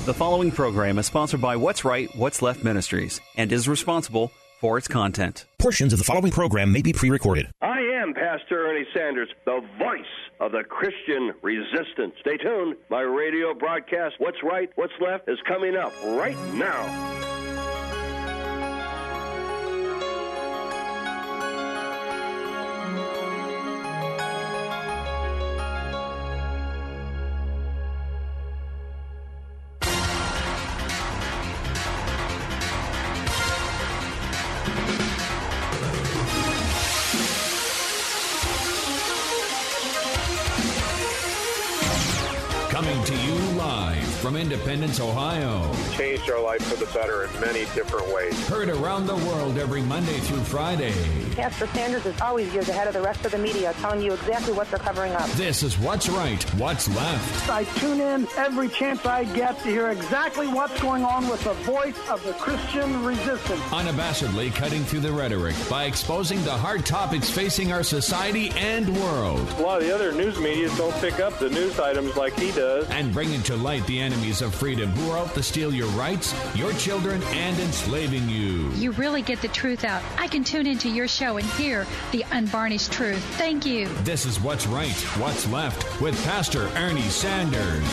The following program is sponsored by What's Right, What's Left Ministries and is responsible for its content. Portions of the following program may be pre-recorded. I am Pastor Ernie Sanders, the voice of the Christian resistance. Stay tuned. My radio broadcast, What's Right, What's Left, is coming up right now. Coming to you live from Independence, Ohio. Changed our life for the better in many different ways. Heard around the world every Monday through Friday. Pastor Sanders is always years ahead of the rest of the media, telling you exactly what they're covering up. This is What's Right, What's Left. I tune in every chance I get to hear exactly what's going on with the voice of the Christian resistance. Unabashedly cutting through the rhetoric by exposing the hard topics facing our society and world. A lot of the other news media don't pick up the news items like he does. And bringing to light the enemies of freedom who are out to steal your rights, your children, and enslaving you. You really get the truth out. I can tune into your show and hear the unvarnished truth. Thank you. This is What's Right, What's Left with Pastor Ernie Sanders.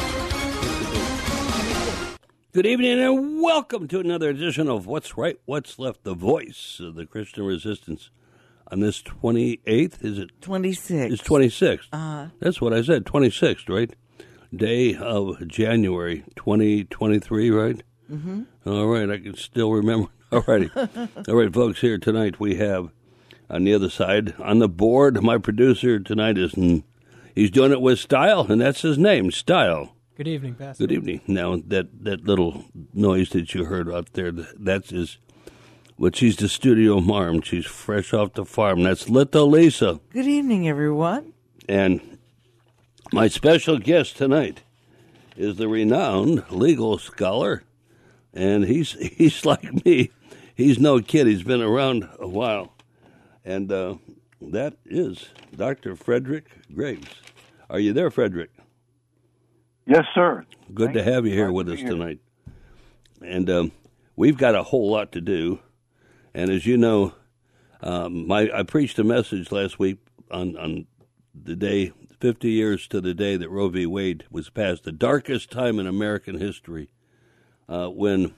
Good evening and welcome to another edition of What's Right, What's Left, the voice of the Christian resistance. On this 28th, is it? 26th. It's 26th. That's what I said, 26th, right? Day of January 2023, right? Mm-hmm. All right, I can still remember. All righty. All right, folks, here tonight we have on the other side, on the board, my producer tonight he's doing it with Style, and that's his name, Style. Good evening, Pastor. Good evening. Now, that little noise that you heard out there, that's she's the studio mom. She's fresh off the farm. That's Little Lisa. Good evening, everyone. And my special guest tonight is the renowned legal scholar, and he's like me. He's no kid. He's been around a while, and that is Dr. Frederick Graves. Are you there, Frederick? Yes, sir. Good to have you here with us tonight. And we've got a whole lot to do. And as you know, I preached a message last week on the day, 50 years to the day that Roe v. Wade was passed, the darkest time in American history, when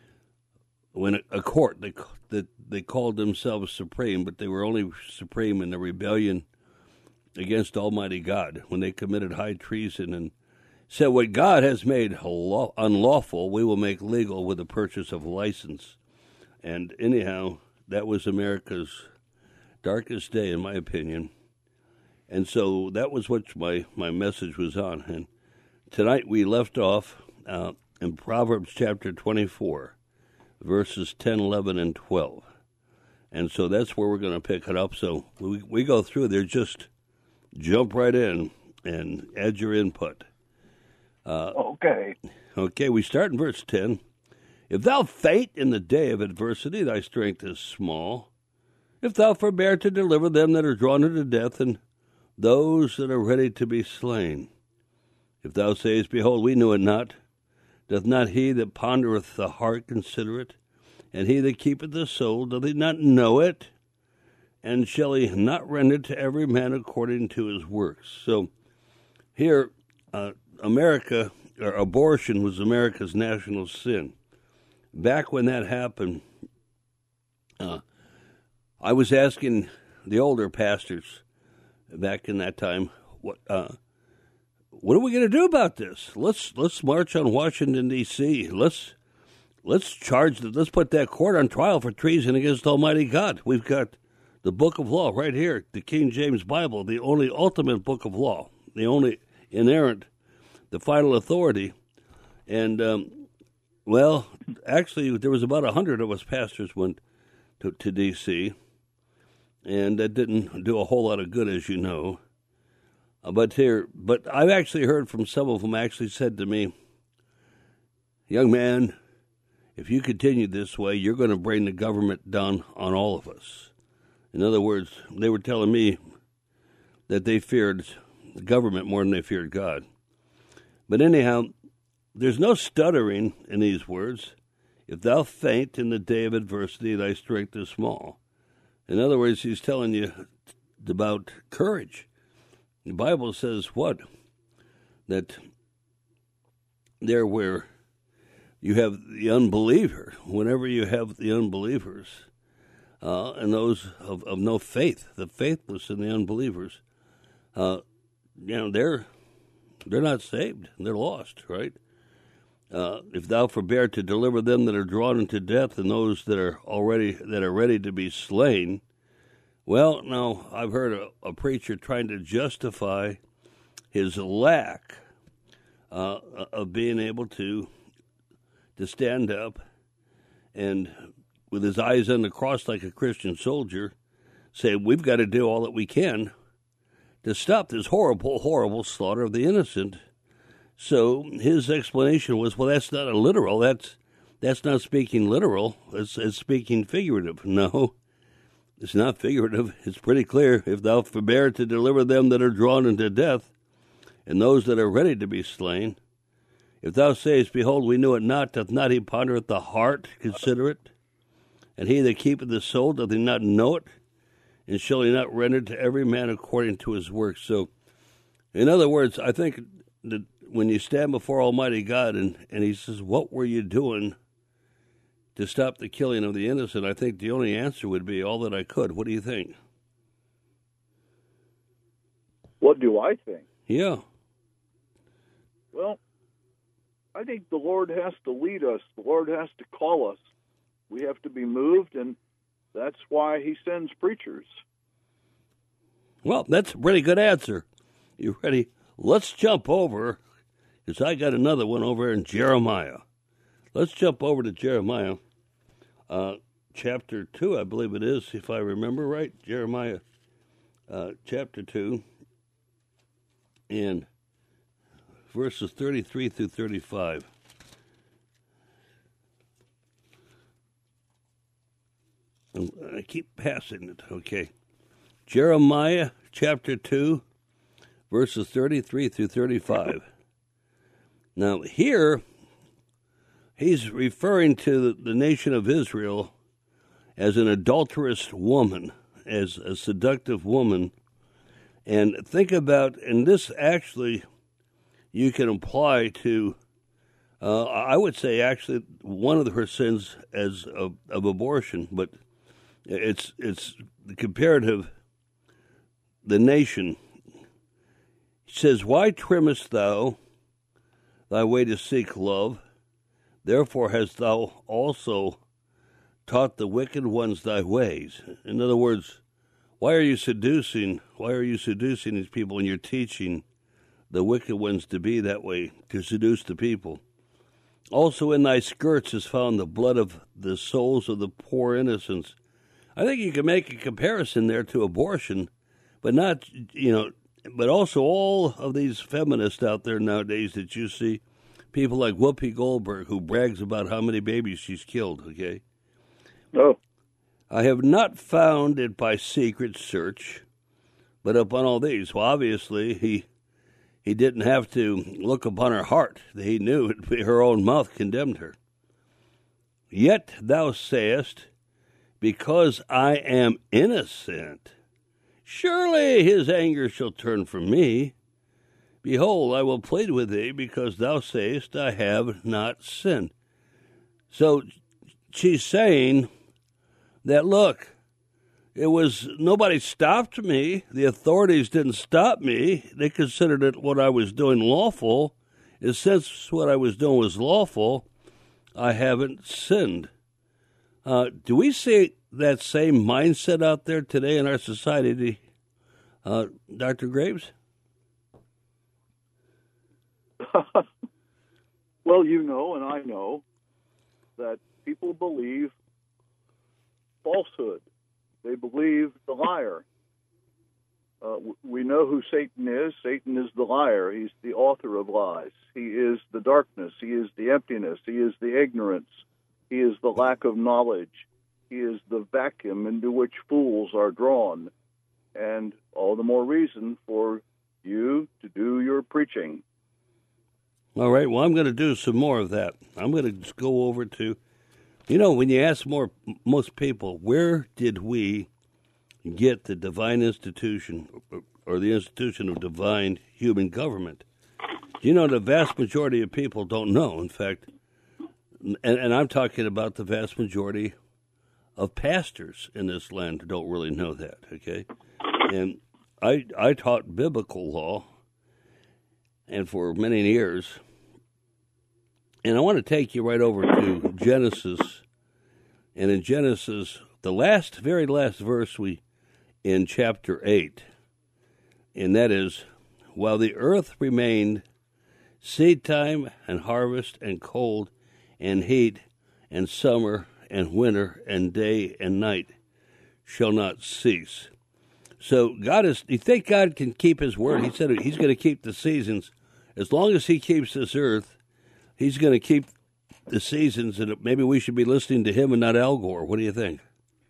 a court, they called themselves supreme, but they were only supreme in the rebellion against Almighty God, when they committed high treason and said, what God has made unlawful, we will make legal with the purchase of license. And anyhow, that was America's darkest day, in my opinion. And so that was what my message was on. And tonight we left off in Proverbs chapter 24, verses 10, 11, and 12. And so that's where we're going to pick it up. So we go through there, just jump right in and add your input. Okay. Okay, we start in verse 10. If thou faint in the day of adversity, thy strength is small. If thou forbear to deliver them that are drawn unto death, and those that are ready to be slain. If thou sayest, behold, we knew it not, doth not he that pondereth the heart consider it? And he that keepeth the soul, doth he not know it? And shall he not render to every man according to his works? So here, abortion was America's national sin. Back when that happened, I was asking the older pastors back in that time, what are we going to do about this? Let's march on Washington D.C. Let's put that court on trial for treason against Almighty God. We've got the Book of Law right here, the King James Bible, the only ultimate book of law, the only inerrant, the final authority, and well, actually, there was about 100 of us pastors went to D.C., and that didn't do a whole lot of good, as you know. But I've actually heard from some of them actually said to me, young man, if you continue this way, you're going to bring the government down on all of us. In other words, they were telling me that they feared the government more than they feared God. But anyhow, there's no stuttering in these words. If thou faint in the day of adversity, thy strength is small. In other words, he's telling you about courage. The Bible says what? That there where you have the unbeliever, whenever you have the unbelievers, and those of no faith, the faithless and the unbelievers, they're not saved, they're lost, right? If thou forbear to deliver them that are drawn into death, and those that are ready to be slain. Well, now I've heard a preacher trying to justify his lack of being able to stand up and, with his eyes on the cross like a Christian soldier, say we've got to do all that we can to stop this horrible, horrible slaughter of the innocent. So his explanation was, well, that's not a literal. That's not speaking literal. It's speaking figurative. No, it's not figurative. It's pretty clear. If thou forbear to deliver them that are drawn into death, and those that are ready to be slain, if thou sayest, behold, we knew it not, doth not he ponder at the heart, consider it? And he that keepeth the soul, doth he not know it? And shall he not render to every man according to his works? So, in other words, I think that when you stand before Almighty God and he says, what were you doing to stop the killing of the innocent? I think the only answer would be all that I could. What do you think? What do I think? Yeah. Well, I think the Lord has to lead us. The Lord has to call us. We have to be moved, and that's why he sends preachers. Well, that's a pretty good answer. You ready? Let's jump over, because I got another one over in Jeremiah. Let's jump over to Jeremiah, chapter 2, I believe it is, if I remember right. Jeremiah, chapter 2, and verses 33 through 35. I keep passing it, okay. Jeremiah chapter 2, verses 33 through 35. Now, here, he's referring to the nation of Israel as an adulterous woman, as a seductive woman. And think about, and this actually you can apply to, I would say actually one of her sins as of abortion, but it's the comparative, the nation. He says, why trimmest thou thy way to seek love? Therefore hast thou also taught the wicked ones thy ways. In other words, why are you seducing these people, and you're teaching the wicked ones to be that way, to seduce the people? Also in thy skirts is found the blood of the souls of the poor innocents. I think you can make a comparison there to abortion, but not, but also all of these feminists out there nowadays that you see, people like Whoopi Goldberg, who brags about how many babies she's killed, okay? Oh. I have not found it by secret search, but upon all these. Well, obviously, he didn't have to look upon her heart. He knew her own mouth condemned her. Yet thou sayest, because I am innocent, surely his anger shall turn from me. Behold, I will plead with thee, because thou sayest, I have not sinned. So she's saying that, look, nobody stopped me. The authorities didn't stop me. They considered it what I was doing lawful. And since what I was doing was lawful, I haven't sinned. Do we see that same mindset out there today in our society, Dr. Graves? Well, you know, and I know that people believe falsehood. They believe the liar. We know who Satan is. Satan is the liar. He's the author of lies. He is the darkness. He is the emptiness. He is the ignorance. He is the lack of knowledge. He is the vacuum into which fools are drawn. And all the more reason for you to do your preaching. All right, well, I'm going to do some more of that. I'm going to just go over to, when you ask most people, where did we get the divine institution or the institution of divine human government? The vast majority of people don't know. In fact, and I'm talking about the vast majority of pastors in this land don't really know that, okay? And I taught biblical law, and for many years, and I want to take you right over to Genesis, and in Genesis, the very last verse in chapter 8, and that is, while the earth remained, seed time and harvest and cold and heat and summer and winter and day and night shall not cease. So you think God can keep his word? He said he's going to keep the seasons. As long as he keeps this earth, he's going to keep the seasons, and maybe we should be listening to him and not Al Gore. What do you think?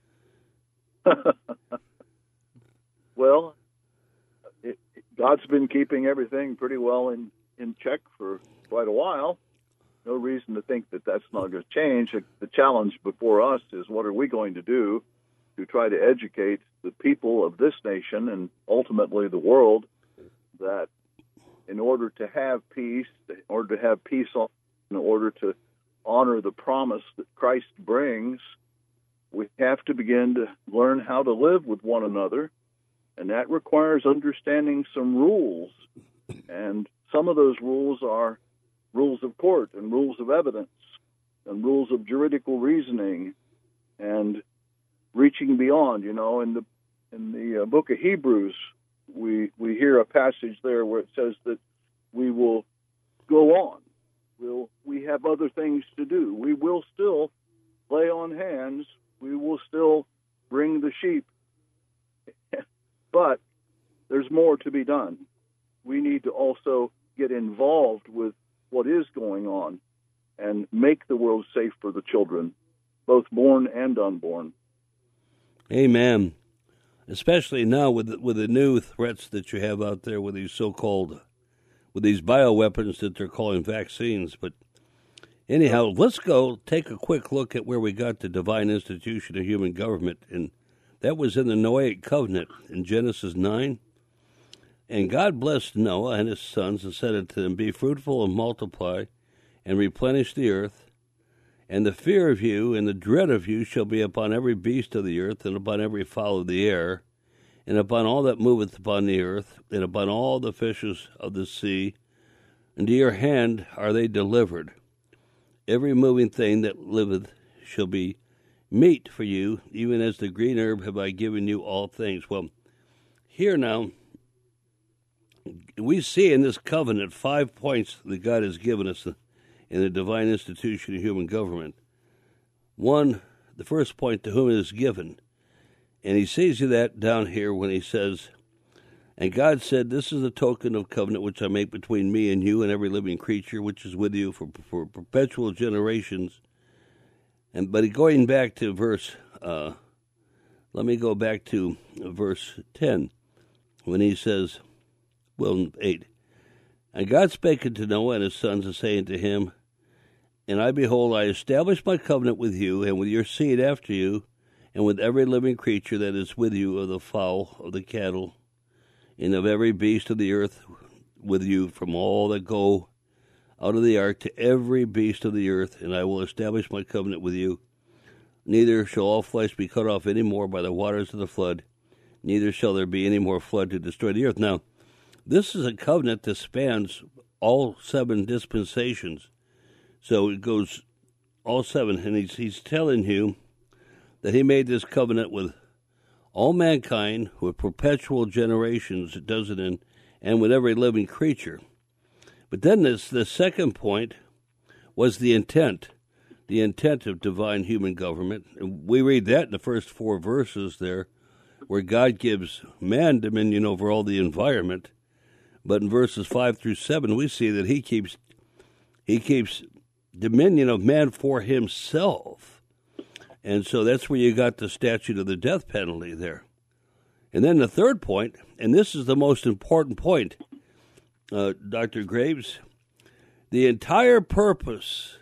Well, God's been keeping everything pretty well in check for quite a while. No reason to think that that's not going to change. The challenge before us is, what are we going to do to try to educate the people of this nation and ultimately the world that in order to have peace, in order to honor the promise that Christ brings, we have to begin to learn how to live with one another, and that requires understanding some rules. And some of those rules are rules of court and rules of evidence and rules of juridical reasoning and reaching beyond. In the book of Hebrews, we hear a passage there where it says that we will go on. We have other things to do. We will still lay on hands. We will still bring the sheep. But there's more to be done. We need to also get involved with what is going on and make the world safe for the children, both born and unborn. Amen. Especially now with the new threats that you have out there with these with these bioweapons that they're calling vaccines. But anyhow, let's go take a quick look at where we got the divine institution of human government. And that was in the Noahic covenant in Genesis 9. And God blessed Noah and his sons and said unto them, be fruitful and multiply and replenish the earth. And the fear of you and the dread of you shall be upon every beast of the earth, and upon every fowl of the air, and upon all that moveth upon the earth, and upon all the fishes of the sea. Into your hand are they delivered. Every moving thing that liveth shall be meat for you, even as the green herb have I given you all things. Well, here now, we see in this covenant 5 points that God has given us in the divine institution of human government. One, the first point, to whom it is given. And he sees that down here when he says, and God said, this is the token of covenant which I make between me and you and every living creature which is with you for perpetual generations. But going back to verse 10, when he says, 8. And God spake unto Noah and his sons, and saying to him, and I behold, I establish my covenant with you, and with your seed after you, and with every living creature that is with you, of the fowl, of the cattle, and of every beast of the earth with you, from all that go out of the ark to every beast of the earth, and I will establish my covenant with you. Neither shall all flesh be cut off any more by the waters of the flood, neither shall there be any more flood to destroy the earth. Now, this is a covenant that spans all 7 dispensations. So it goes all 7, and he's telling you that he made this covenant with all mankind, with perpetual generations, it does it in, and with every living creature. But then the second point was the intent of divine human government. And we read that in the first 4 verses there, where God gives man dominion over all the environment. But in verses 5 through 7, we see that he keeps dominion of man for himself. And so that's where you got the statute of the death penalty there. And then the third point, and this is the most important point, Dr. Graves, The entire purpose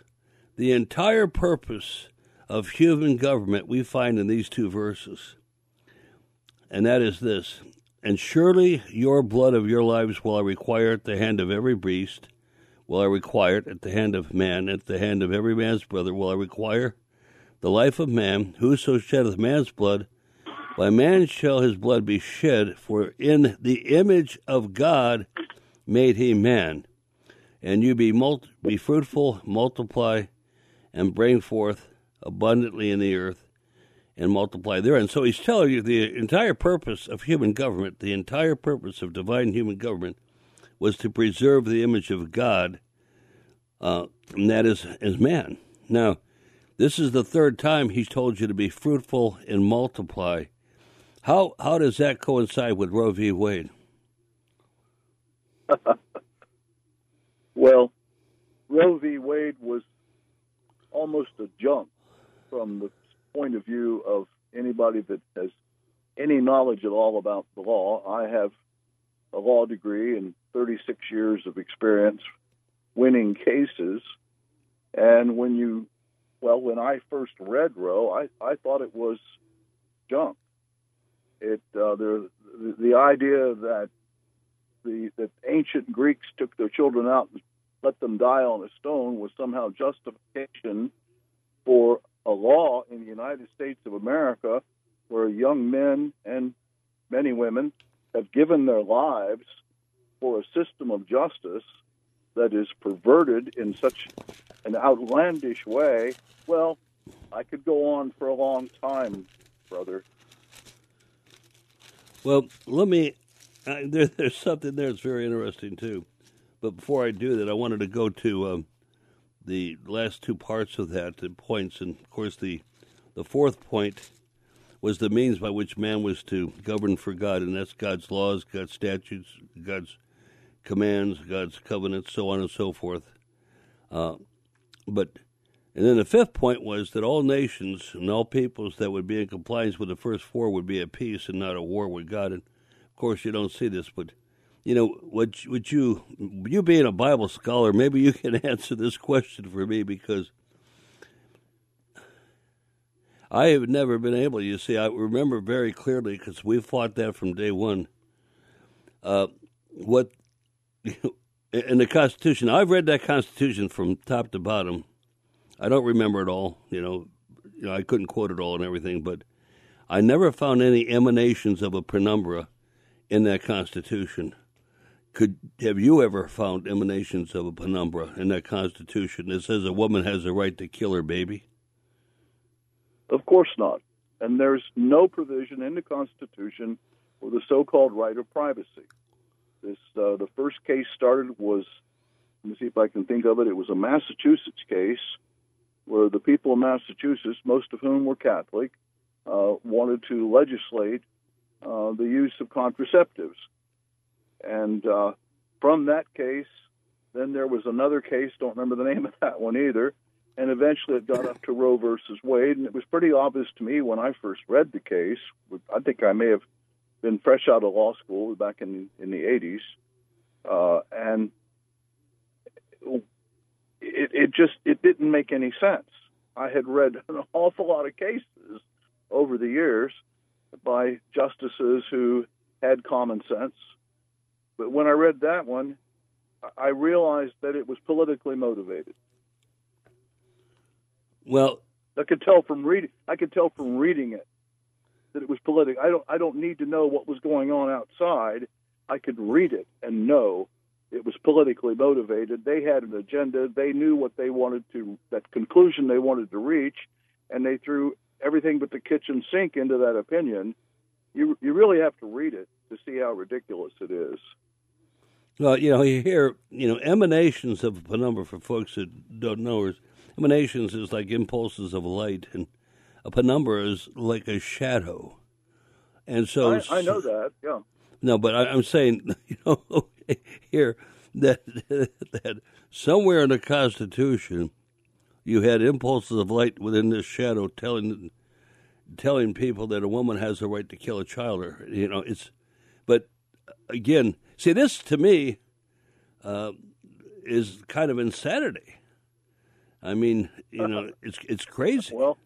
of human government we find in these two verses, and that is this: and surely your blood of your lives will I require at the hand of every beast, will I require it at the hand of man, at the hand of every man's brother will I require the life of man. Whoso sheddeth man's blood, by man shall his blood be shed, for in the image of God made he man. And you be fruitful, multiply, and bring forth abundantly in the earth, and multiply therein. So he's telling you the entire purpose of human government, the entire purpose of divine human government, was to preserve the image of God, and that is as man. Now, this is the third time he's told you to be fruitful and multiply. How does that coincide with Roe v. Wade? Well, Roe v. Wade was almost a jump from the point of view of anybody that has any knowledge at all about the law. I have a law degree and 36 years of experience winning cases. And when I first read Roe, I thought it was junk. The idea that that ancient Greeks took their children out and let them die on a stone was somehow justification for a law in the United States of America where young men and many women have given their lives for a system of justice that is perverted in such an outlandish way. Well, I could go on for a long time, brother. Well, let me... there's something there that's very interesting, too. But before I do that, I wanted to go to the last two parts of that, the points. And, of course, the fourth point was the means by which man was to govern for God, and that's God's laws, God's statutes, God's commands, God's covenants, so on and so forth. And then the fifth point was that all nations and all peoples that would be in compliance with the first four would be at peace and not at war with God. And, of course, you don't see this, but, would you being a Bible scholar, maybe you can answer this question for me, because I have never been able, you see, I remember very clearly, because we fought that from day one, what, in the Constitution, I've read that Constitution from top to bottom. I don't remember it all, I couldn't quote it all and everything, but I never found any emanations of a penumbra in that Constitution. Have you ever found emanations of a penumbra in that Constitution that says a woman has a right to kill her baby? Of course not. And there's no provision in the Constitution for the so-called right of privacy. The first case started was, let me see if I can think of it, it was a Massachusetts case where the people of Massachusetts, most of whom were Catholic, wanted to legislate the use of contraceptives. And from that case, then there was another case, don't remember the name of that one either, and eventually it got up to Roe versus Wade, and it was pretty obvious to me when I first read the case. I think I may have been fresh out of law school back in the 80s, and it didn't make any sense. I had read an awful lot of cases over the years by justices who had common sense, but when I read that one, I realized that it was politically motivated. Well, I could tell from reading it that it was political. I don't need to know what was going on outside. I could read it and know it was politically motivated. They had an agenda. They knew what they wanted to, that conclusion they wanted to reach, and they threw everything but the kitchen sink into that opinion. You really have to read it to see how ridiculous it is. Well, you hear, emanations of a penumbra, for folks that don't know, emanations is like impulses of light, and a penumbra is like a shadow. And so I know that, yeah. No, but I'm saying, here that somewhere in the Constitution you had impulses of light within this shadow telling people that a woman has a right to kill a child. But again, see, this to me is kind of insanity. I mean, it's crazy. Well,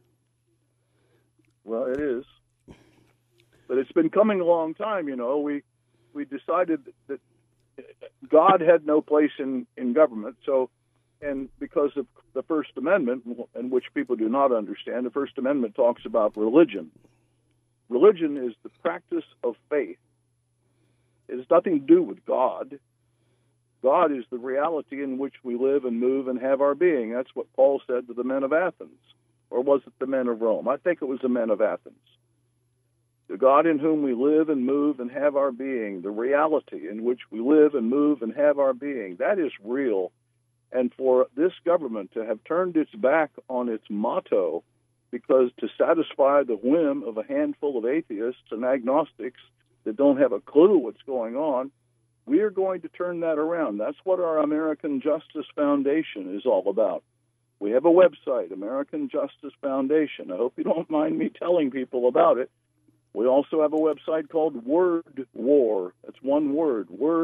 it is. But it's been coming a long time, We decided that God had no place in government. So, and because of the First Amendment, and which people do not understand, the First Amendment talks about religion. Religion is the practice of faith. It has nothing to do with God. God is the reality in which we live and move and have our being. That's what Paul said to the men of Athens. Or was it the men of Rome? I think it was the men of Athens. The God in whom we live and move and have our being, the reality in which we live and move and have our being, that is real. And for this government to have turned its back on its motto because to satisfy the whim of a handful of atheists and agnostics that don't have a clue what's going on, we are going to turn that around. That's what our American Justice Foundation is all about. We have a website, American Justice Foundation. I hope you don't mind me telling people about it. We also have a website called Word War. That's one word,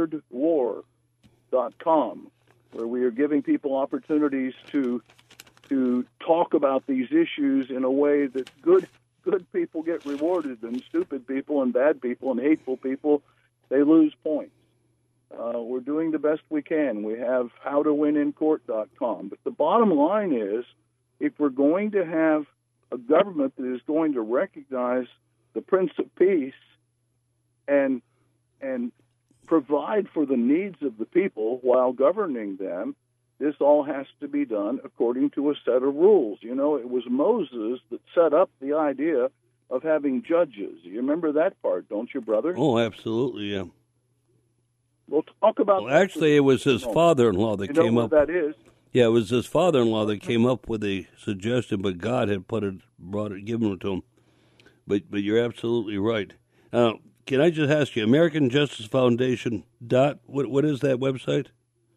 wordwar.com, where we are giving people opportunities to talk about these issues in a way that good people get rewarded and stupid people and bad people and hateful people, they lose points. We're doing the best we can. We have howtowinincourt.com. But the bottom line is, if we're going to have a government that is going to recognize the Prince of Peace and provide for the needs of the people while governing them, this all has to be done according to a set of rules. It was Moses that set up the idea of having judges. You remember that part, don't you, brother? Oh, absolutely, yeah. We'll talk about. Well, actually, it was his father-in-law that came up. That is. Yeah, it was his father-in-law that came up with the suggestion, but God had given it to him. But you're absolutely right. Now, can I just ask you, American Justice Foundation what is that website?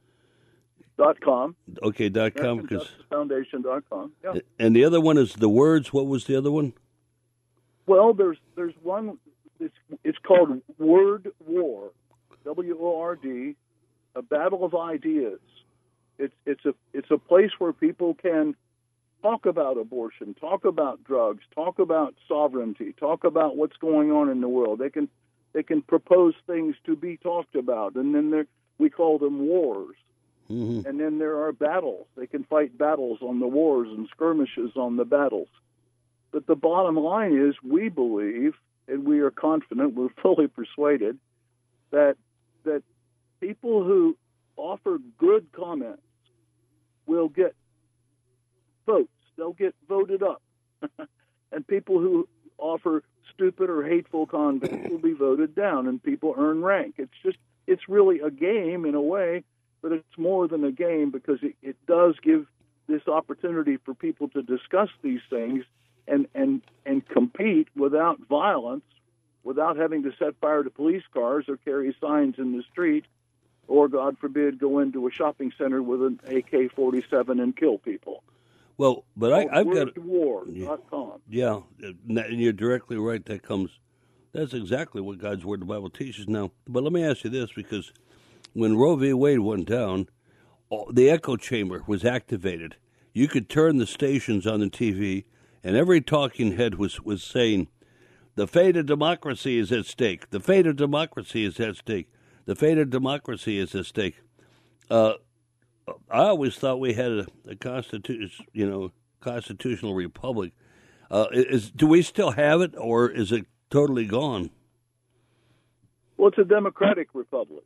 .com. Okay, .com. AmericanJusticeFoundation.com. Yeah. And the other one is the words. What was the other one? Well, there's one. It's called Word War. WORD, a battle of ideas. It's a place where people can talk about abortion, talk about drugs, talk about sovereignty, talk about what's going on in the world. They can propose things to be talked about, and then we call them wars. Mm-hmm. And then there are battles. They can fight battles on the wars and skirmishes on the battles. But the bottom line is, we believe, and we are confident, we're fully persuaded, that people who offer good comments will get votes. They'll get voted up. And people who offer stupid or hateful content will be voted down, and people earn rank. It's really a game in a way, but it's more than a game, because it does give this opportunity for people to discuss these things and compete without violence, without having to set fire to police cars or carry signs in the street, or, God forbid, go into a shopping center with an AK-47 and kill people. Well, but I've got wordwar.com. Yeah, and you're directly right. That's exactly what God's Word, the Bible, teaches now. But let me ask you this, because when Roe v. Wade went down, the echo chamber was activated. You could turn the stations on the TV, and every talking head was saying, the fate of democracy is at stake. The fate of democracy is at stake. The fate of democracy is at stake. I always thought we had a constitutional republic. Do we still have it, or is it totally gone? Well, it's a democratic republic.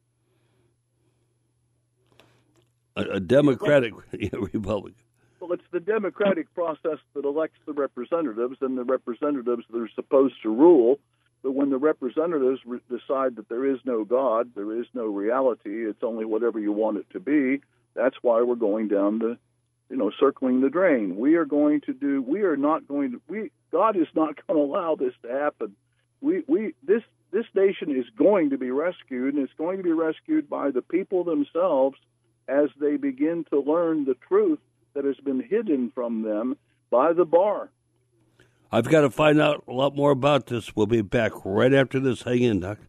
A democratic republic. Well, it's the democratic process that elects the representatives, and the representatives that are supposed to rule. But when the representatives decide that there is no God, there is no reality, it's only whatever you want it to be, that's why we're going down the, circling the drain. God is not going to allow this to happen. This nation is going to be rescued, and it's going to be rescued by the people themselves as they begin to learn the truth that has been hidden from them by the bar. I've got to find out a lot more about this. We'll be back right after this. Hang in, Doc.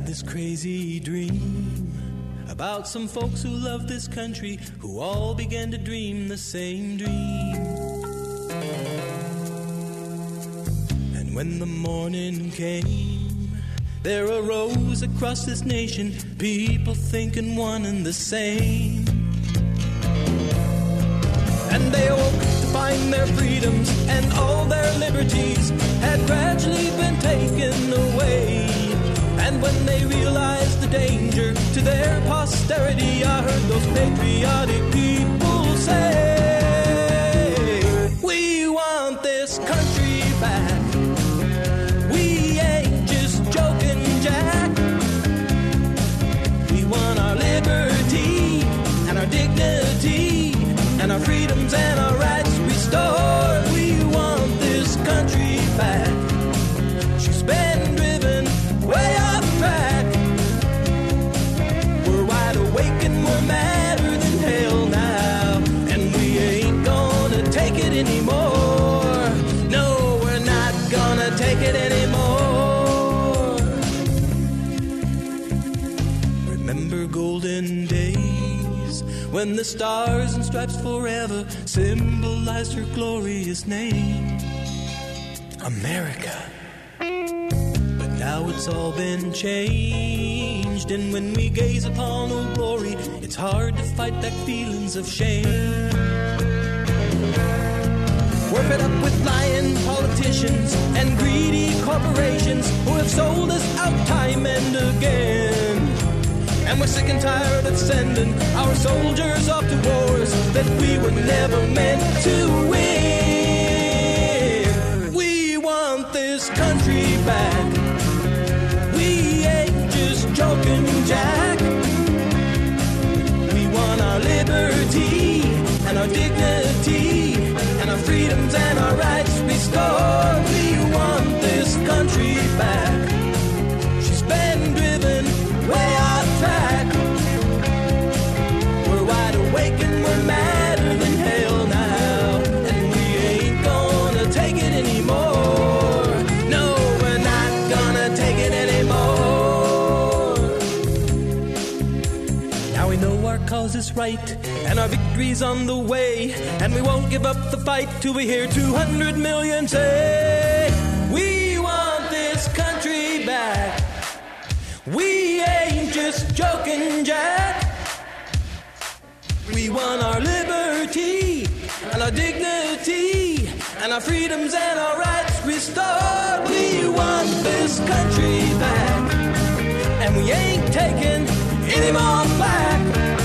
this crazy dream about some folks who love this country, who all began to dream the same dream. And when the morning came, there arose across this nation people thinking one and the same. And they awoke to find their freedoms and all their liberties had gradually been taken away. And when they realized the danger to their posterity, I heard those patriotic people say, we want this country back. We ain't just joking, Jack. We want our liberty and our dignity and our freedoms and our rights restored. We want this country back. She's been driven way off track. We're wide awake and we're madder than hell now, and we ain't gonna take it anymore. No, we're not gonna take it anymore. Remember golden days when the stars and stripes forever symbolized her glorious name, America. But now it's all been changed, and when we gaze upon her glory, it's hard to fight back feelings of shame. We're fed up with lying politicians and greedy corporations who have sold us out time and again. And we're sick and tired of sending our soldiers off to wars that we were never meant to win. We want this country back. We ain't just joking, Jack. We want our liberty and our dignity and our freedoms and our rights restored. We want this country back. She's been driven way off track. We're wide awake and we're madder than hell now, and we ain't gonna take it anymore. No, we're not gonna take it anymore. Now we know our cause is right and our victory's on the way, and we won't give up the fight till we hear 200 million say, we want this country back. We ain't just joking, Jack. We want our liberty and our dignity and our freedoms and our rights restored. We want this country back, and we ain't taking any more flack.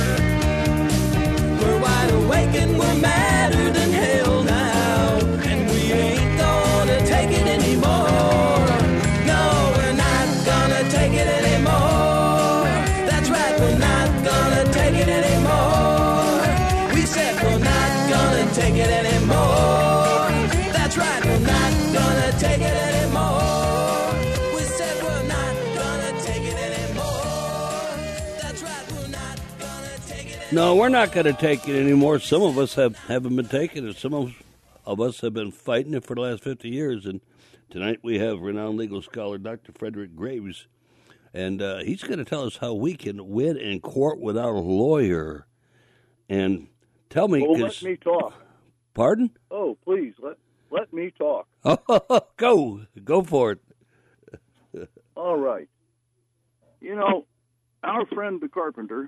We're wide awake and we're madder than hell now, and we ain't gonna take it anymore. No, we're not gonna take it anymore. That's right, we're not gonna take it anymore. We said we're not gonna take it anymore. That's right, we're not gonna take it anymore. We said we're not gonna take it anymore. That's right, we're not gonna take it anymore. No, we're not going to take it anymore. Some of us haven't been taking it. Some of us have been fighting it for the last 50 years. And tonight we have renowned legal scholar Dr. Frederick Graves. And he's going to tell us how we can win in court without a lawyer. And tell me... Well, let me talk. Pardon? Oh, please, let me talk. Go for it. All right. You know, our friend the carpenter,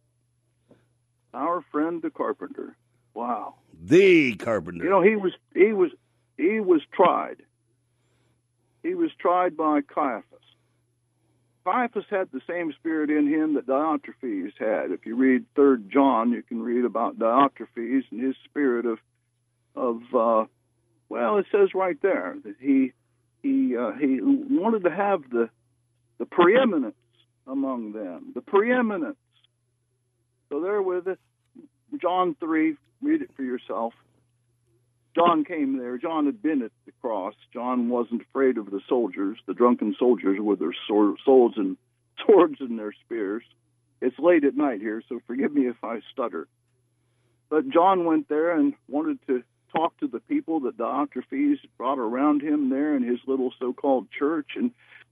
wow. The carpenter. You know, he was tried. He was tried by Caiaphas. Caiaphas had the same spirit in him that Diotrephes had. If you read 3 John, you can read about Diotrephes and his spirit of it says right there that he wanted to have the preeminence among them, the preeminence. So there with it, John 3, read it for yourself. John came there. John had been at the cross. John wasn't afraid of the soldiers, the drunken soldiers with their swords and their spears. It's late at night here, so forgive me if I stutter. But John went there and wanted to talk to the people that Diotrephes brought around him there in his little so-called church. And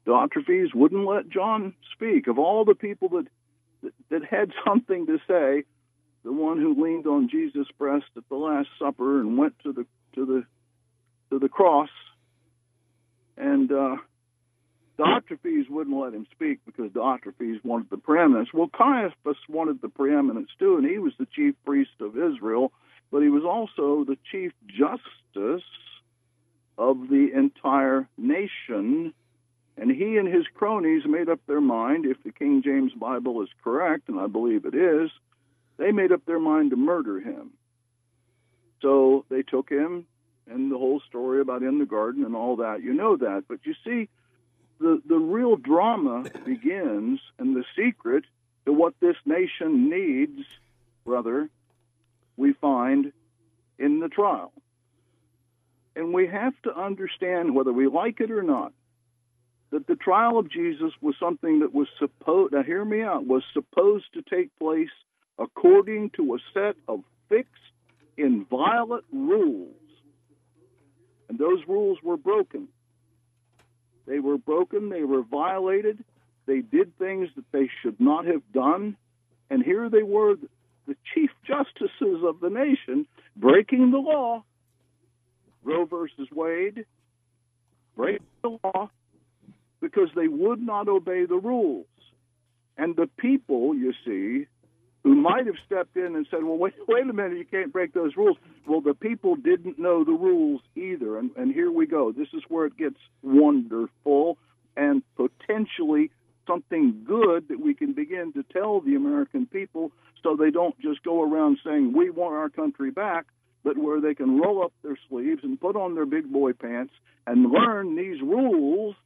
Diotrephes wouldn't let John speak. Of all the people that had something to say, the one who leaned on Jesus' breast at the Last Supper and went to the cross, and Diotrephes wouldn't let him speak because Diotrephes wanted the preeminence. Well, Caiaphas wanted the preeminence too, and he was the chief priest of Israel, but he was also the chief justice of the entire nation. And he and his cronies made up their mind, if the King James Bible is correct, and I believe it is, they made up their mind to murder him. So they took him, and the whole story about in the garden and all that, you know that. But you see, the real drama begins, and the secret to what this nation needs, brother, we find in the trial. And we have to understand, whether we like it or not, that the trial of Jesus was something that was supposed, now hear me out, was supposed to take place according to a set of fixed, inviolate rules. And those rules were broken. They were broken, they were violated, they did things that they should not have done, and here they were, the chief justices of the nation, breaking the law. Roe versus Wade, breaking the law, because they would not obey the rules. And the people, you see, who might have stepped in and said, well, wait a minute, you can't break those rules. Well, the people didn't know the rules either. And here we go. This is where it gets wonderful and potentially something good that we can begin to tell the American people so they don't just go around saying, we want our country back, but where they can roll up their sleeves and put on their big boy pants and learn these rules.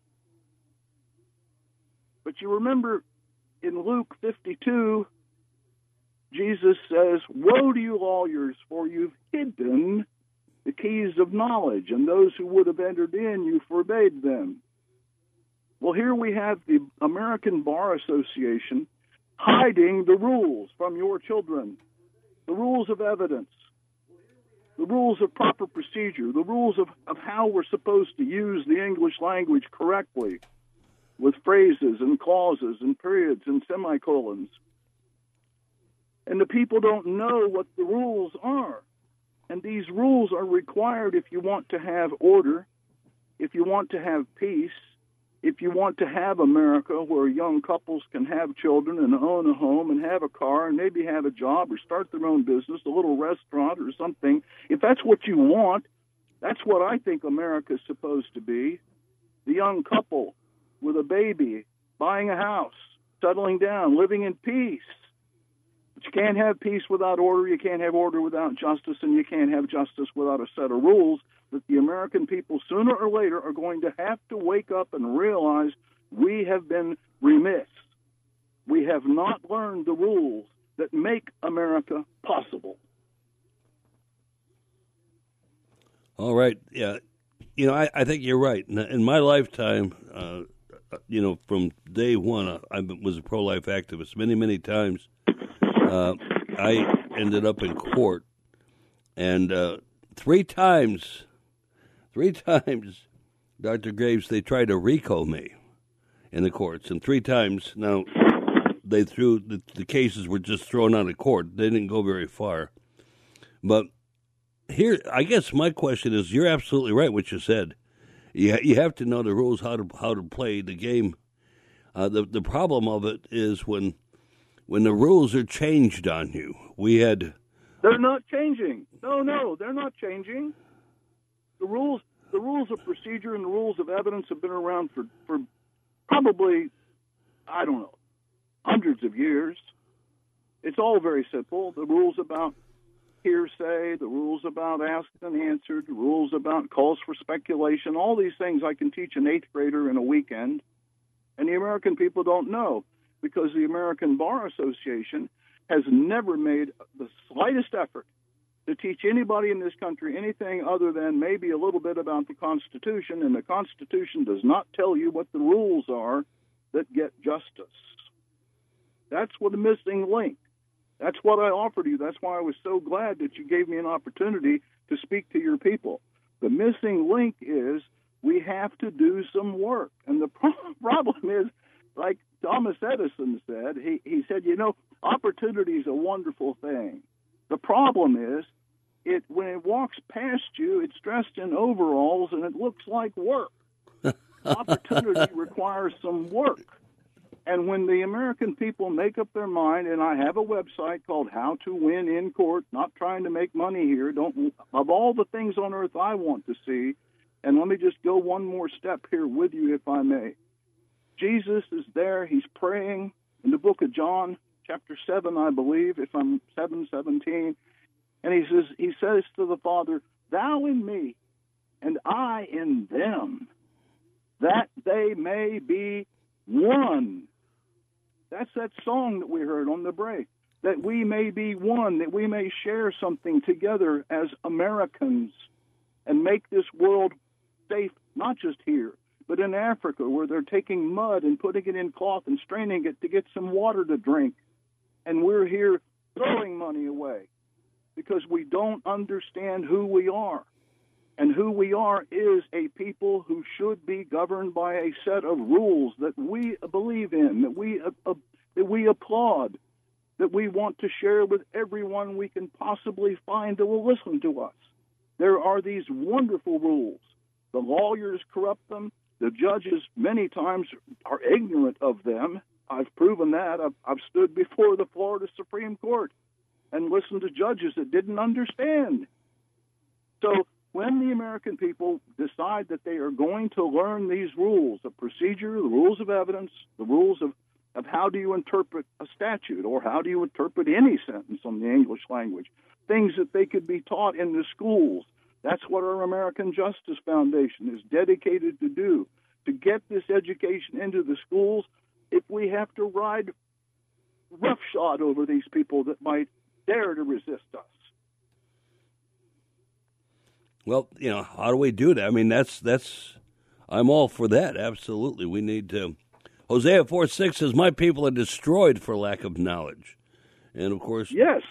But you remember in Luke 52, Jesus says, woe to you lawyers, for you've hidden the keys of knowledge, and those who would have entered in, you forbade them. Well, here we have the American Bar Association hiding the rules from your children, the rules of evidence, the rules of proper procedure, the rules of how we're supposed to use the English language correctly, with phrases and clauses and periods and semicolons. And the people don't know what the rules are. And these rules are required if you want to have order, if you want to have peace, if you want to have America where young couples can have children and own a home and have a car and maybe have a job or start their own business, a little restaurant or something. If that's what you want, that's what I think America is supposed to be. The young couple with a baby, buying a house, settling down, living in peace. But you can't have peace without order, you can't have order without justice, and you can't have justice without a set of rules that the American people sooner or later are going to have to wake up and realize we have been remiss. We have not learned the rules that make America possible. All right. Yeah. You know, I think you're right. In my lifetime, from day one, I was a pro-life activist many, many times. I ended up in court, and three times, Dr. Graves, they tried to RICO me in the courts, and three times, now, they threw, the cases were just thrown out of court. They didn't go very far. But here, I guess my question is, you're absolutely right what you said. You have to know the rules, how to play the game. The problem of it is when the rules are changed on you. They're not changing. No, they're not changing. The rules of procedure and the rules of evidence have been around for probably, I don't know, hundreds of years. It's all very simple. The rules about hearsay, the rules about asked and answered, the rules about calls for speculation, all these things I can teach an 8th grader in a weekend, and the American people don't know because the American Bar Association has never made the slightest effort to teach anybody in this country anything other than maybe a little bit about the Constitution, and the Constitution does not tell you what the rules are that get justice. That's what the missing link. That's what I offered you. That's why I was so glad that you gave me an opportunity to speak to your people. The missing link is we have to do some work. And the problem is, like Thomas Edison said, he said, opportunity is a wonderful thing. The problem is, when it walks past you, it's dressed in overalls and it looks like work. Opportunity requires some work. And when the American people make up their mind, and I have a website called How to Win in Court, not trying to make money here, of all the things on earth I want to see, and let me just go one more step here with you, if I may. Jesus is there. He's praying in the book of John, chapter 7, I believe, if I'm 7:17. And he says to the Father, thou in me, and I in them, that they may be one. That's that song that we heard on the break, that we may be one, that we may share something together as Americans and make this world safe, not just here, but in Africa, where they're taking mud and putting it in cloth and straining it to get some water to drink. And we're here throwing money away because we don't understand who we are. And who we are is a people who should be governed by a set of rules that we believe in, that we applaud, that we want to share with everyone we can possibly find that will listen to us. There are these wonderful rules. The lawyers corrupt them. The judges many times are ignorant of them. I've proven that. I've stood before the Florida Supreme Court and listened to judges that didn't understand. So when the American people decide that they are going to learn these rules of procedure, the rules of evidence, the rules of how do you interpret a statute or how do you interpret any sentence on the English language, things that they could be taught in the schools, that's what our American Justice Foundation is dedicated to do, to get this education into the schools. If we have to ride roughshod over these people that might dare to resist us. Well, how do we do that? I mean, that's I'm all for that. Absolutely. We need to. Hosea 4:6 says, my people are destroyed for lack of knowledge. And, of course. Yes.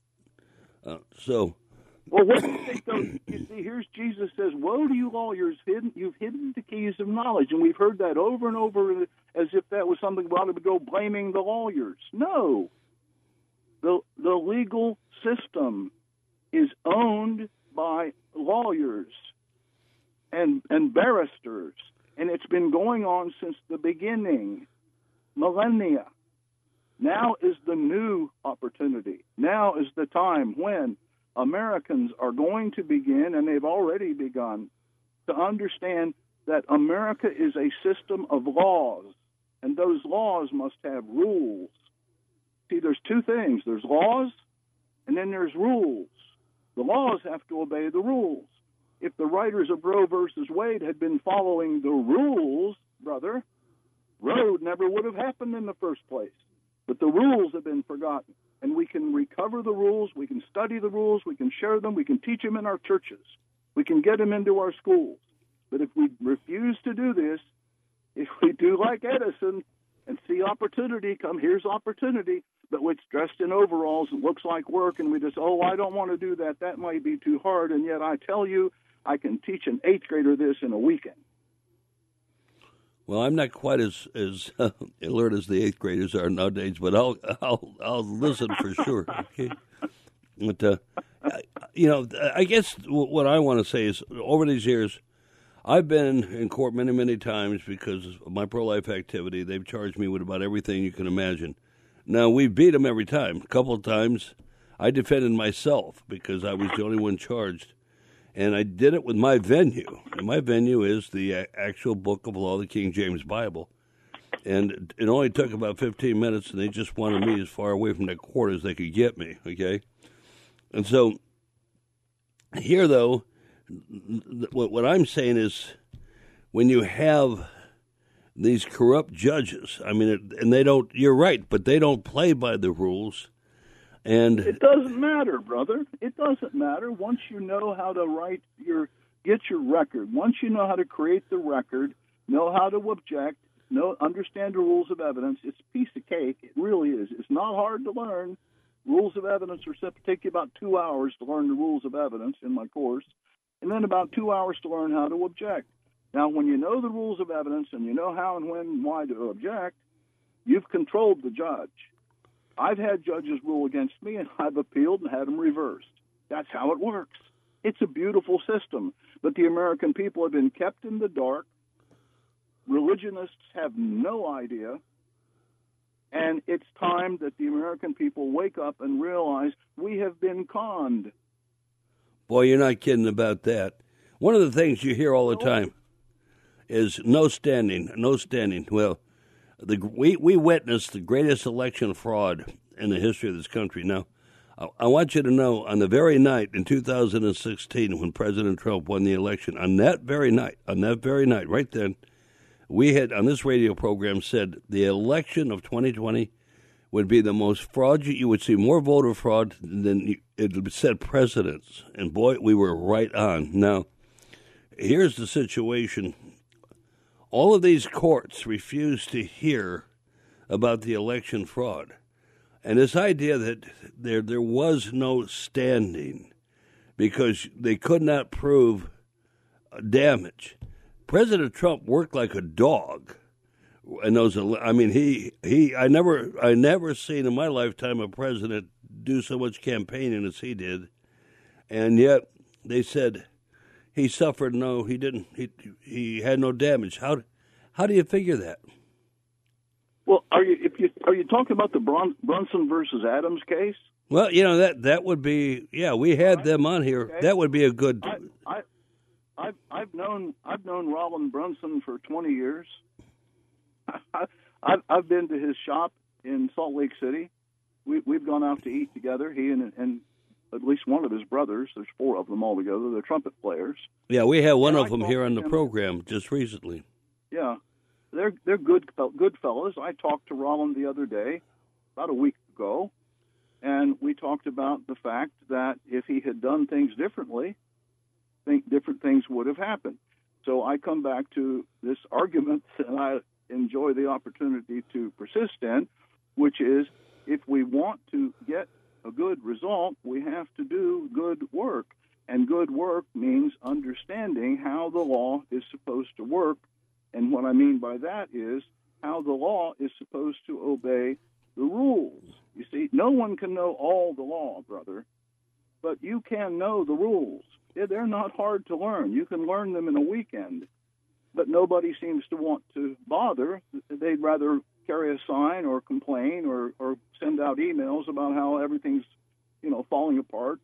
So. Well, what do you think, though? You see, here's Jesus says, woe to you lawyers, you've hidden the keys of knowledge. And we've heard that over and over as if that was something we ought to go blaming the lawyers. No. The legal system is owned by lawyers and barristers, and it's been going on since the beginning, millennia. Now is the new opportunity. Now is the time when Americans are going to begin, and they've already begun, to understand that America is a system of laws, and those laws must have rules. See, there's two things. There's laws, and then there's rules. The laws have to obey the rules. If the writers of Roe versus Wade had been following the rules, brother, Roe never would have happened in the first place. But the rules have been forgotten. And we can recover the rules, we can study the rules, we can share them, we can teach them in our churches, we can get them into our schools. But if we refuse to do this, if we do like Edison and see opportunity come, here's opportunity, but it's dressed in overalls and looks like work, and we just, I don't want to do that, that might be too hard, and yet I tell you, I can teach an 8th grader this in a weekend. Well, I'm not quite as alert as the 8th graders are nowadays, but I'll listen for sure. Okay, but I guess what I want to say is, over these years, I've been in court many times because of my pro-life activity. They've charged me with about everything you can imagine. Now we've beat them every time. A couple of times, I defended myself because I was the only one charged. And I did it with my venue. And my venue is the actual Book of Law, the King James Bible. And it only took about 15 minutes, and they just wanted me as far away from that court as they could get me, okay? And so here, though, what I'm saying is when you have these corrupt judges, I mean, and they don't, you're right, but they don't play by the rules. And it doesn't matter, brother. It doesn't matter. Once you know how to get your record, once you know how to create the record, know how to object, understand the rules of evidence, it's a piece of cake. It really is. It's not hard to learn. Rules of evidence are set to take you about 2 hours to learn the rules of evidence in my course, and then about 2 hours to learn how to object. Now, when you know the rules of evidence and you know how and when and why to object, you've controlled the judge. I've had judges rule against me, and I've appealed and had them reversed. That's how it works. It's a beautiful system. But the American people have been kept in the dark. Religionists have no idea. And it's time that the American people wake up and realize we have been conned. Boy, you're not kidding about that. One of the things you hear all the time is no standing. Well, we witnessed the greatest election fraud in the history of this country. Now, I want you to know, on the very night in 2016 when President Trump won the election, on that very night, right then, we had, on this radio program, said the election of 2020 would be the most fraudulent. You would see more voter fraud than it said presidents. And boy, we were right on. Now, here's the situation. All of these courts refuse to hear about the election fraud. And this idea that there was no standing because they could not prove damage. President Trump worked like a dog. And those, I mean, I never seen in my lifetime a president do so much campaigning as he did. And yet they said he suffered he didn't. He had no damage. How do you figure that? Well, are you talking about the Brunson versus Adams case? Well, you know that would be, yeah. We had them on here. Okay. That would be a good. I've known Roland Brunson for 20 years. I've been to his shop in Salt Lake City. We've gone out to eat together. He and at least one of his brothers. There's 4 of them altogether. They're trumpet players. Yeah, we had one of them here on the program just recently. Yeah, they're good fellas. I talked to Roland the other day, about a week ago, and we talked about the fact that if he had done things differently, different things would have happened. So I come back to this argument that I enjoy the opportunity to persist in, which is if we want to get a good result, we have to do good work. And good work means understanding how the law is supposed to work. And what I mean by that is how the law is supposed to obey the rules. You see, no one can know all the law, brother, but you can know the rules. They're not hard to learn. You can learn them in a weekend, but nobody seems to want to bother. They'd rather carry a sign or complain or send out emails about how everything's, falling apart.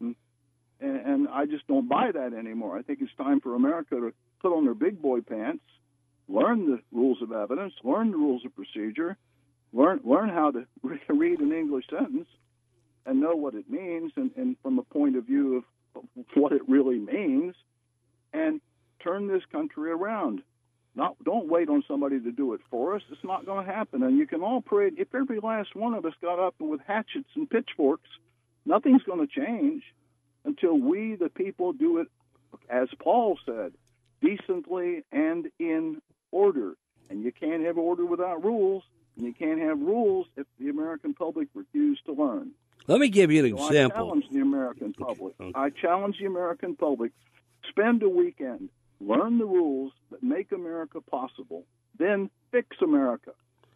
And I just don't buy that anymore. I think it's time for America to put on their big boy pants, learn the rules of evidence, learn the rules of procedure, learn how to read an English sentence and know what it means and from a point of view of what it really means, and turn this country around. Don't wait on somebody to do it for us. It's not going to happen. And you can all pray. If every last one of us got up with hatchets and pitchforks, nothing's going to change until we, the people, do it, as Paul said, decently and in order. And you can't have order without rules, and you can't have rules if the American public refuse to learn. Let me give you an example. I challenge the American public. I challenge the American public. Spend a weekend. Learn the rules that make America possible. Then fix America.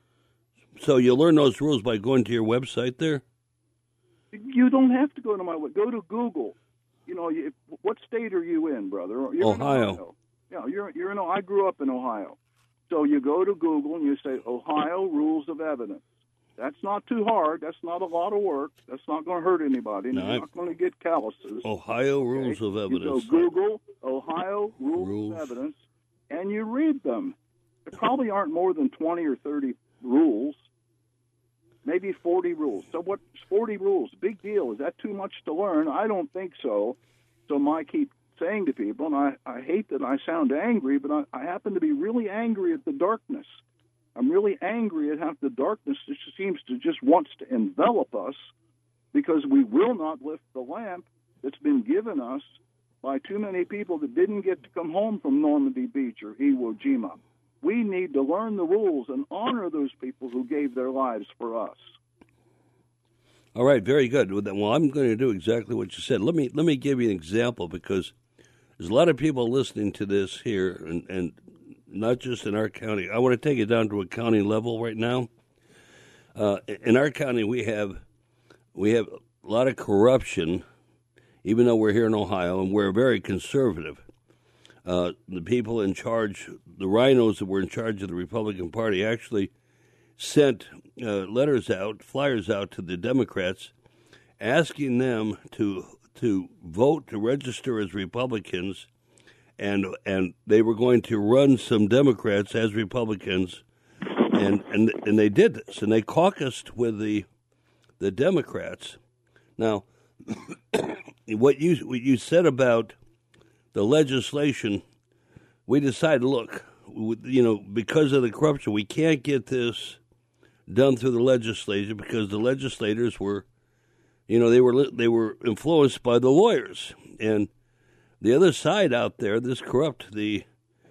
So you learn those rules by going to your website there? You don't have to go to my website. Go to Google. What state are you in, brother? You're Ohio. In Ohio. Yeah, you're in. I grew up in Ohio. So you go to Google and you say Ohio rules of evidence. That's not too hard. That's not a lot of work. That's not going to hurt anybody. No, you're not going to get calluses. Ohio rules of evidence. You go Google Ohio rules of evidence, and you read them. There probably aren't more than 20 or 30 rules, maybe 40 rules. So what's 40 rules? Big deal. Is that too much to learn? I don't think so. So I keep saying to people, and I hate that I sound angry, but I happen to be really angry at the darkness. I'm really angry at how the darkness seems to just wants to envelop us because we will not lift the lamp that's been given us by too many people that didn't get to come home from Normandy Beach or Iwo Jima. We need to learn the rules and honor those people who gave their lives for us. All right, very good. Well, I'm going to do exactly what you said. Let me give you an example because there's a lot of people listening to this here, and not just in our county. I want to take it down to a county level right now. In our county, we have a lot of corruption, even though we're here in Ohio, and we're very conservative. The people in charge, the rhinos that were in charge of the Republican Party, actually sent flyers out to the Democrats, asking them to vote to register as Republicans, and they were going to run some Democrats as Republicans, and they did this, and they caucused with the Democrats. Now, what you said about the legislation, we decided, look, because of the corruption, we can't get this done through the legislature because the legislators were, they were influenced by the lawyers, and the other side out there, this corrupt, the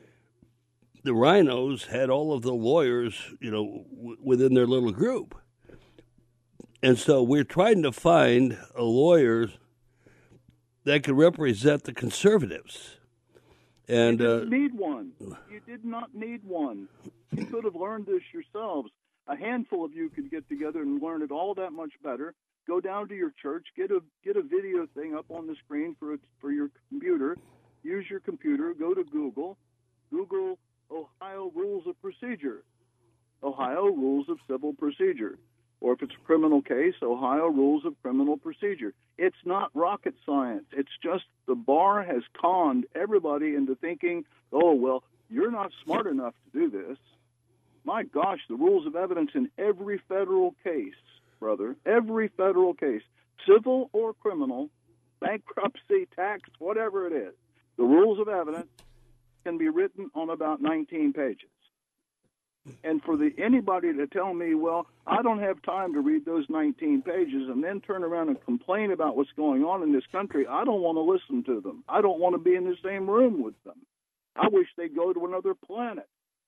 rhinos had all of the lawyers, within their little group, and so we're trying to find a lawyer that could represent the conservatives. And you didn't need one. You did not need one. You could have learned this yourselves. A handful of you could get together and learn it all that much better. Go down to your church, get a video thing up on the screen for your computer. Use your computer. Go to Google. Google Ohio Rules of Procedure. Ohio Rules of Civil Procedure. Or if it's a criminal case, Ohio Rules of Criminal Procedure. It's not rocket science. It's just the bar has conned everybody into thinking, oh, well, you're not smart enough to do this. My gosh, the rules of evidence in every federal case, brother, every federal case, civil or criminal, bankruptcy, tax, whatever it is, the rules of evidence can be written on about 19 pages. And for anybody to tell me, well, I don't have time to read those 19 pages and then turn around and complain about what's going on in this country, I don't want to listen to them. I don't want to be in the same room with them. I wish they'd go to another planet.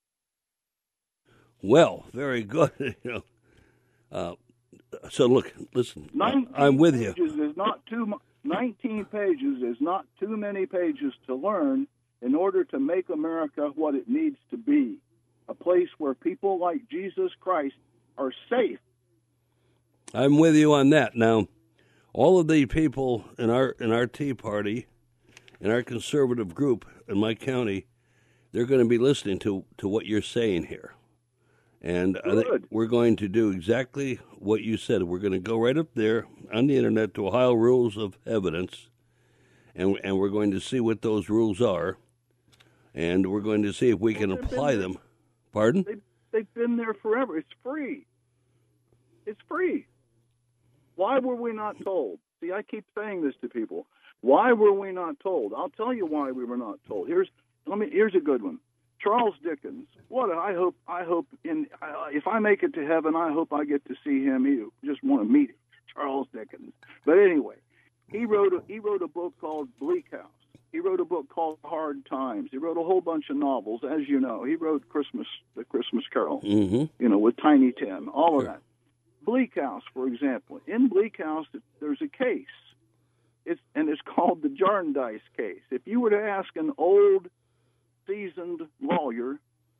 Well, very good. So look, listen, I'm with you. 19 pages is not too many pages to learn in order to make America what it needs to be. A place where people like Jesus Christ are safe. I'm with you on that. Now, all of the people in our Tea Party, in our conservative group in my county, they're going to be listening to what you're saying here. And I think we're going to do exactly what you said. We're going to go right up there on the Internet to Ohio Rules of Evidence, and we're going to see what those rules are, and we're going to see if we can apply them. Pardon? They've been there forever. It's free. It's free. Why were we not told? See, I keep saying this to people. Why were we not told? I'll tell you why we were not told. Here's a good one. Charles Dickens. I hope if I make it to heaven, I hope I get to see him. You just want to meet him, Charles Dickens. But anyway, he wrote a book called Bleak House. He wrote a book called Hard Times. He wrote a whole bunch of novels, as you know. He wrote The Christmas Carol, with Tiny Tim, all of that. Bleak House, for example. In Bleak House, there's a case, it's called the Jarndyce case. If you were to ask an old, seasoned lawyer,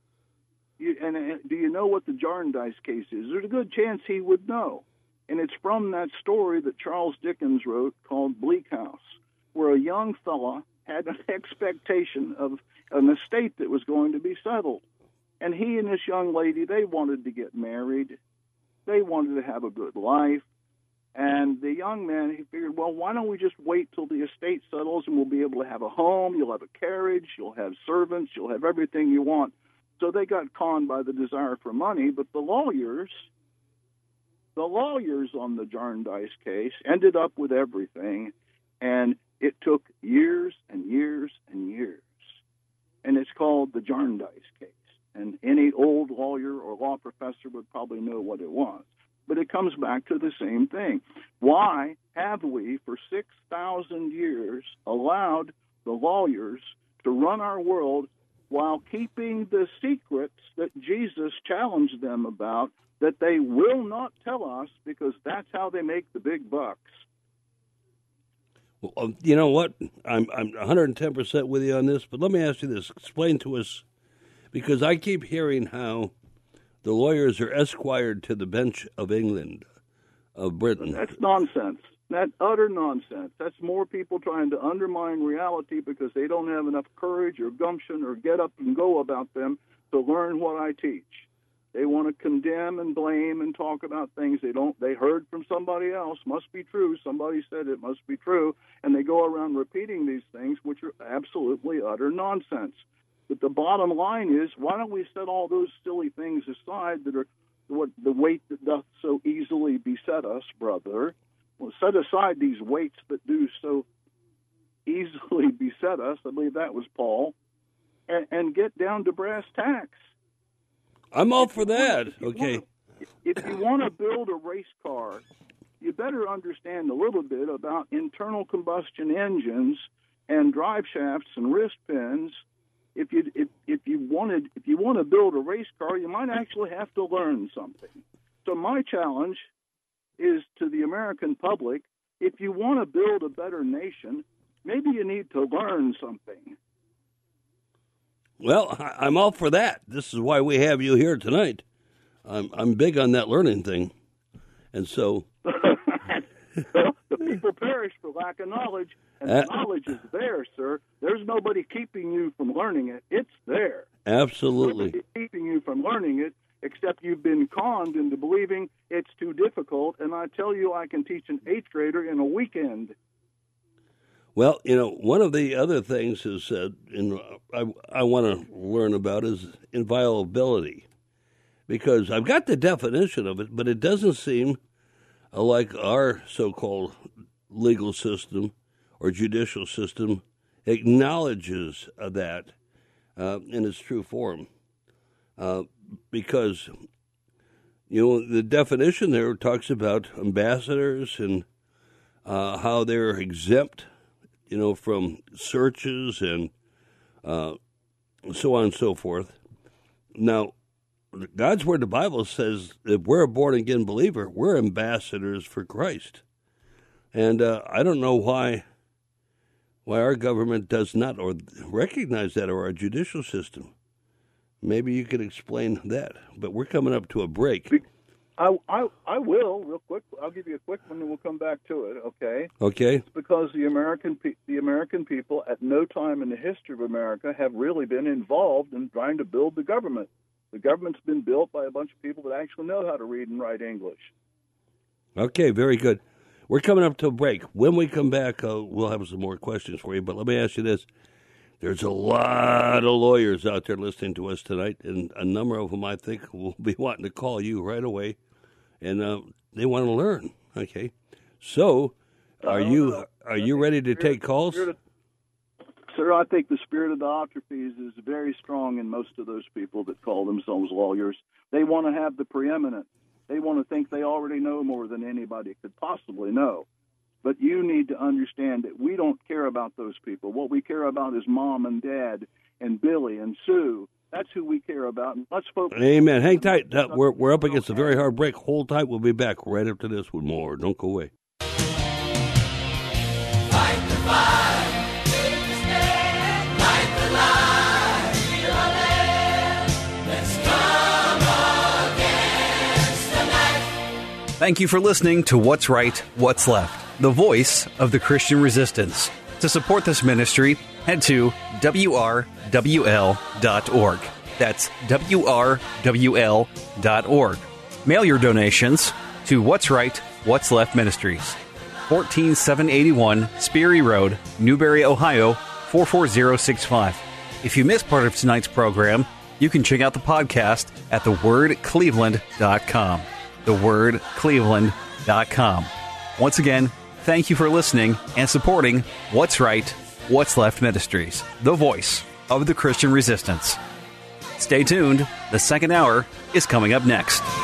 do you know what the Jarndyce case is? There's a good chance he would know. And it's from that story that Charles Dickens wrote called Bleak House, where a young fella had an expectation of an estate that was going to be settled. And he and this young lady, they wanted to get married. They wanted to have a good life. And the young man, he figured, well, why don't we just wait till the estate settles and we'll be able to have a home, you'll have a carriage, you'll have servants, you'll have everything you want. So they got conned by the desire for money, but the lawyers on the Jarndyce case ended up with everything, and it took years and years and years. And it's called the Jarndyce case. And any old lawyer or law professor would probably know what it was. But it comes back to the same thing. Why have we, for 6,000 years, allowed the lawyers to run our world while keeping the secrets that Jesus challenged them about, that they will not tell us because that's how they make the big bucks? Well, you know what? I'm 110% with you on this, but let me ask you this. Explain to us, Because I keep hearing how the lawyers are esquired to the bench of England, of Britain. That's nonsense. That's utter nonsense. That's more people trying to undermine reality because they don't have enough courage or gumption or get up and go about them to learn what I teach. They want to condemn and blame and talk about things they heard from somebody else. Must be true. Somebody said it must be true. And they go around repeating these things, which are absolutely utter nonsense. But the bottom line is, why don't we set all those silly things aside that are what the weight that doth so easily beset us, brother? Well, set aside these weights that do so easily beset us. I believe that was Paul. And get down to brass tacks. I'm all for that. Okay. If you want to build a race car, you better understand a little bit about internal combustion engines and drive shafts and wrist pins. If you want to build a race car, you might actually have to learn something. So my challenge is to the American public: if you want to build a better nation, maybe you need to learn something. Well, I'm all for that. This is why we have you here tonight. I'm big on that learning thing, and so the people perish for lack of knowledge, and the knowledge is there, sir. There's nobody keeping you from learning it. It's there. Absolutely. Nobody's keeping you from learning it, except you've been conned into believing it's too difficult. And I tell you, I can teach an 8th grader in a weekend. Well, one of the other things is I want to learn about is inviolability, because I've got the definition of it, but it doesn't seem like our so-called legal system or judicial system acknowledges that in its true form, because the definition there talks about ambassadors and how they're exempt, from searches and so on and so forth. Now, God's Word, the Bible says that we're a born-again believer. We're ambassadors for Christ. And I don't know why our government does not or recognize that, or our judicial system. Maybe you could explain that. But we're coming up to a break. I will, real quick. I'll give you a quick one, and we'll come back to it, okay? Okay. It's because the American people, at no time in the history of America, have really been involved in trying to build the government. The government's been built by a bunch of people that actually know how to read and write English. Okay, very good. We're coming up to a break. When we come back, we'll have some more questions for you. But let me ask you this. There's a lot of lawyers out there listening to us tonight, and a number of them, I think, will be wanting to call you right away, and they want to learn. Okay, so are you ready to take calls? Sir, I think the spirit of Diotrephes is very strong in most of those people that call themselves lawyers. They want to have the preeminent. They want to think they already know more than anybody could possibly know. But you need to understand that we don't care about those people. What we care about is Mom and Dad and Billy and Sue. That's who we care about. And let's focus. Amen. Hang tight. We're up against a very hard break. Hold tight. We'll be back right after this with more. Don't go away. Fight the fight. Take the stand. Fight the lie. Feel our land. Let's come against the night. Thank you for listening to What's Right, What's Left, the voice of the Christian resistance. To support this ministry, head to WRWL.org. That's WRWL.org. Mail your donations to What's Right, What's Left Ministries, 14781 Sperry Road, Newberry, Ohio, 44065. If you missed part of tonight's program, you can check out the podcast at thewordcleveland.com. thewordcleveland.com. Once again, thank you for listening and supporting What's Right, What's Left Ministries, the voice of the Christian resistance. Stay tuned. The second hour is coming up next.